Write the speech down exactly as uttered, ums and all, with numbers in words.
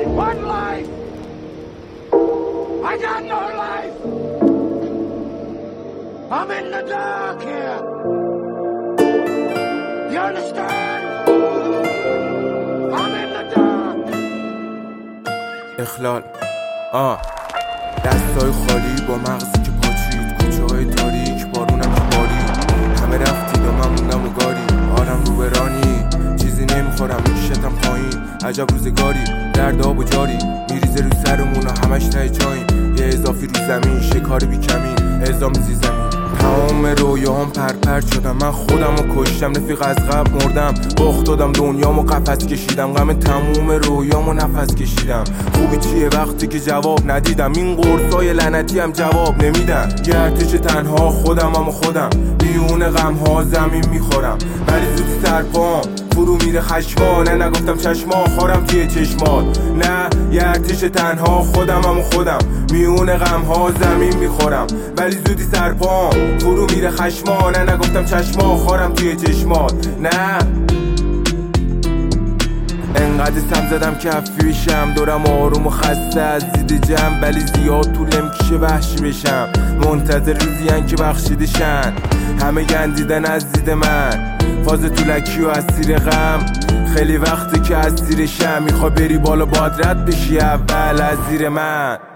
What life? I got no life. I'm in the dark here. You understand? I'm in the dark. اخلال آه دستای خالی با مغزی که پاچید، کوچه های تاریک، بارونم که بارید، همه رفتید و من موندم و گاری، آرم رو برانی، چیزی نمیخورم میکشتم پایین، عجب روزگاری، درد آب و جاری، میریزه رو سرمون و همش ته جاییم، یه اضافی رو زمین، شکار بی کمین، اعزام زی زمین. تمام رویاهم پرپر شدم، من خودم رو کشتم، رفیق از قبل مردم، باخت دادم دنیامو قفس کشیدم، غم تموم رویامو نفس کشیدم. خوبی چیه وقتی که جواب ندیدم، این قرصای لعنتی هم جواب نمیدن، یه ارتش تنها خودم هم خودم، بیون غم ها زمین میخورم، ولی زودی سرپام فرو میره خشما، نه نگفتم چشما خارم توی چشمات، نه یه ارتش تنها خودم هم خودم، میون غم ها زمین میخورم، ولی زودی سرپام فرو میره خشما، نه نگفتم چشما خارم توی چشمات، نه انقدر سم زدم که افیشم، دورم آروم و خسته از دید جمع، ولی زیاد طول نمیکشه وحشی بشم، منتظر روزیان که بخشیدشن، همه گندیدن از دید من، فاز طولکی و اسیر غم، خیلی وقتی که اسیرشم، میخوای بری بالا باید رد بشی اول از زیر من.